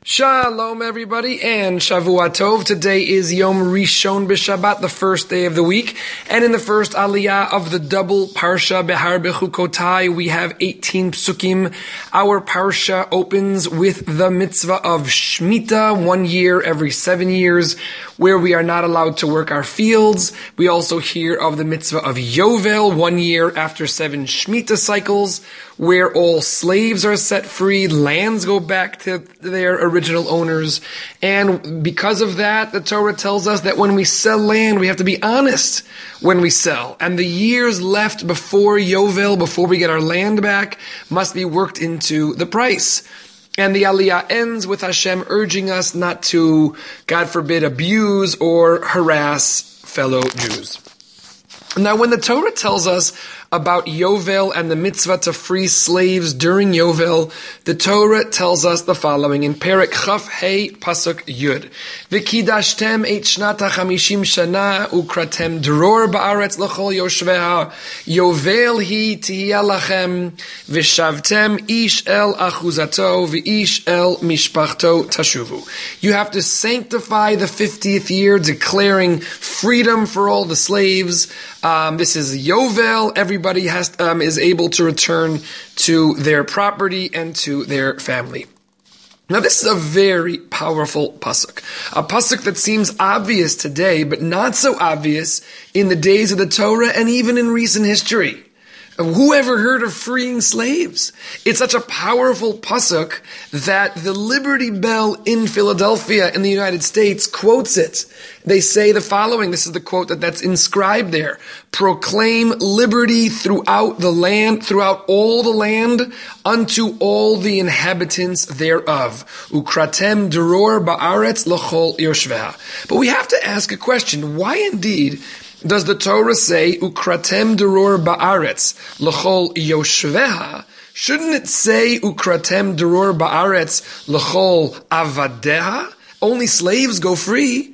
Shalom everybody and Shavua Tov. Today is Yom Rishon B'Shabbat, the first day of the week. And in the first aliyah of the double Parsha Behar Bechukotai, we have 18 psukim. Our Parsha opens with the mitzvah of Shemitah, 1 year every 7 years, where we are not allowed to work our fields. We also hear of the mitzvah of Yovel, 1 year after 7 Shemitah cycles, where all slaves are set free, lands go back to their original owners. And because of that, the Torah tells us that when we sell land, we have to be honest when we sell. And the years left before Yovel, before we get our land back, must be worked into the price. And the aliyah ends with Hashem urging us not to, God forbid, abuse or harass fellow Jews. Now, when the Torah tells us about Yovel and the mitzvah to free slaves during Yovel, the Torah tells us the following in Perek Chaf Hey Pasuk Yud: V'kidashtem et shnata chamishim shana ukratem dror ba'aretz l'chol yoshveha Yovel hi tihya lachem v'shavtem ish el achuzato v'ish el mishpachto tashuvu. You have to sanctify the 50th year, declaring freedom for all the slaves. This is Yovel. Everybody is able to return to their property and to their family. Now, this is a very powerful pasuk. A pasuk that seems obvious today, but not so obvious in the days of the Torah and even in recent history. Who ever heard of freeing slaves? It's such a powerful pasuk that the Liberty Bell in Philadelphia in the United States quotes it. They say the following, this is the quote that's inscribed there: "Proclaim liberty throughout the land, throughout all the land, unto all the inhabitants thereof. Ukratem deror ba'aretz l'chol yoshveha." But we have to ask a question. Why indeed does the Torah say, Ukratem deror ba'aretz l'chol yoshveha? Shouldn't it say, Ukratem deror ba'aretz l'chol avadeha? Only slaves go free.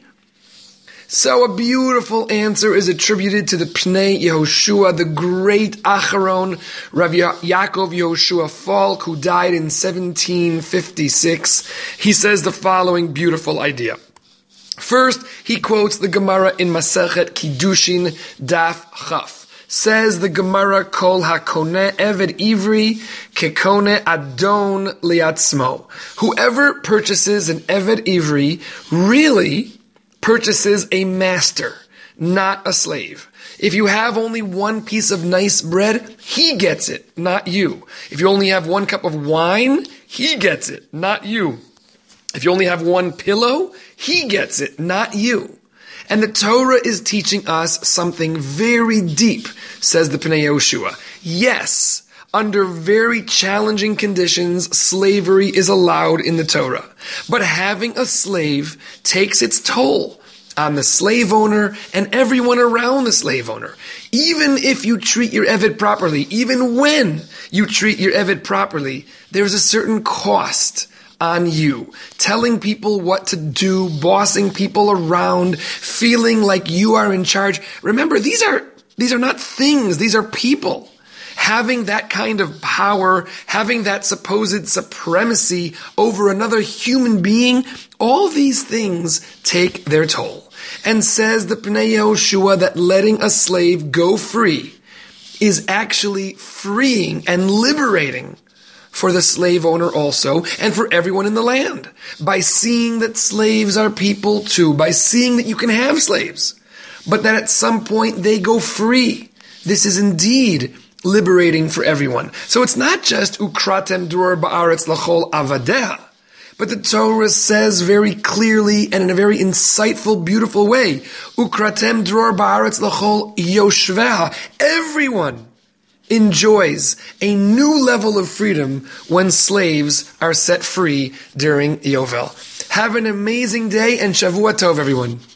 So a beautiful answer is attributed to the Pnei Yehoshua, the great Acharon, Rav Yaakov Yehoshua Falk, who died in 1756. He says the following beautiful idea. First, he quotes the Gemara in Masechet Kiddushin Daf Chaf. Says the Gemara, Kol hakone eved ivri kekone adon liatzmo. Whoever purchases an eved ivri really purchases a master, not a slave. If you have only one piece of nice bread, he gets it, not you. If you only have one cup of wine, he gets it, not you. If you only have one pillow, he gets it, not you. And the Torah is teaching us something very deep, says the Pnei Yehoshua. Yes, under very challenging conditions, slavery is allowed in the Torah. But having a slave takes its toll on the slave owner and everyone around the slave owner. Even if you treat your Eved properly, even when you treat your Eved properly, there's a certain cost on you. Telling people what to do, bossing people around, feeling like you are in charge. Remember, these are not things, these are people. Having that kind of power, having that supposed supremacy over another human being, all these things take their toll. And says the Pnei Yehoshua that letting a slave go free is actually freeing and liberating for the slave owner also, and for everyone in the land. By seeing that slaves are people too, by seeing that you can have slaves, but that at some point they go free. This is indeed liberating for everyone. So it's not just Ukratem dror ba'aretz l'chol avadeha, but the Torah says very clearly and in a very insightful, beautiful way, Ukratem dror ba'aretz l'chol yoshveha. Everyone enjoys a new level of freedom when slaves are set free during Yovel. Have an amazing day and Shavua Tov, everyone.